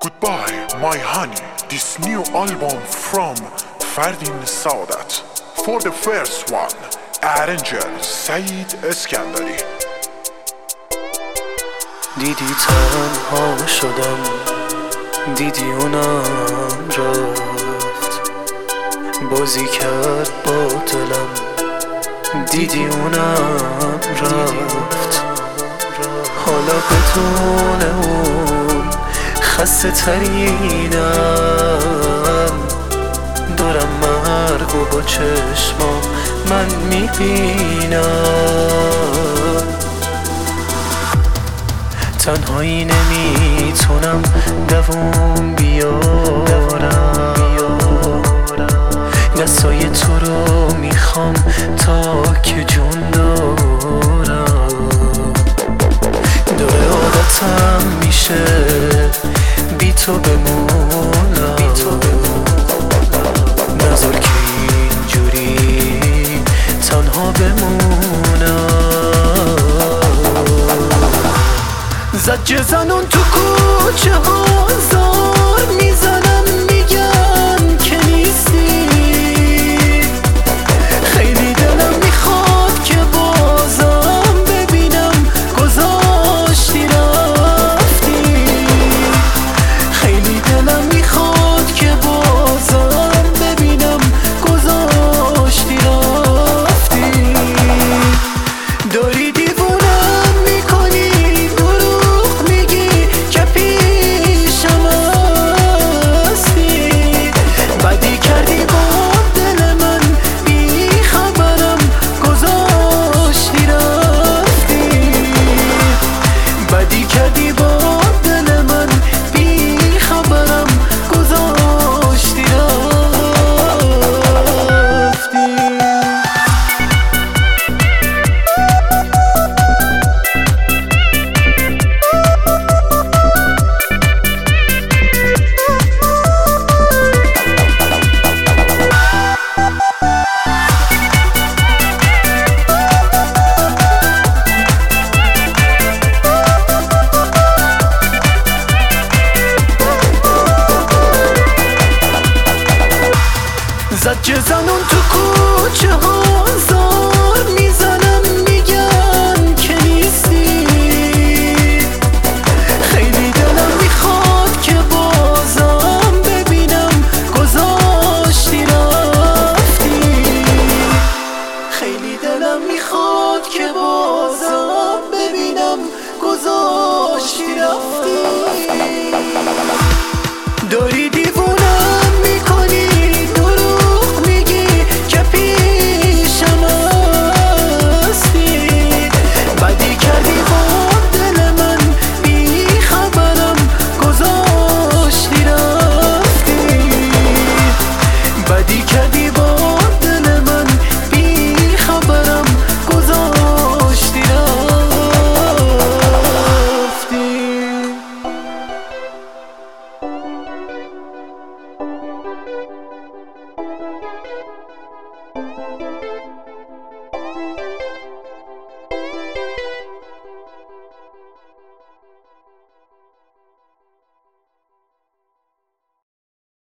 Goodbye, my honey. This new album from Fardin Saadat. For the first one, arranger سعید اسکندری. دیدی تنها شدم، دیدی اونم رفت، بازی کرد با دلم، دیدی اونم رفت. حالا بدون اون خسته ترینم، دارم مرگ و با چشمام من میبینم. تنهایی نمیتونم دوام بیارم، دستای تو رو میخوام تا که جون دارم. داره عادتم میشه بی تو بمونم، نذار که اینجوری تنها بمونم. زجه زنون تو کوچه ها زار میزن،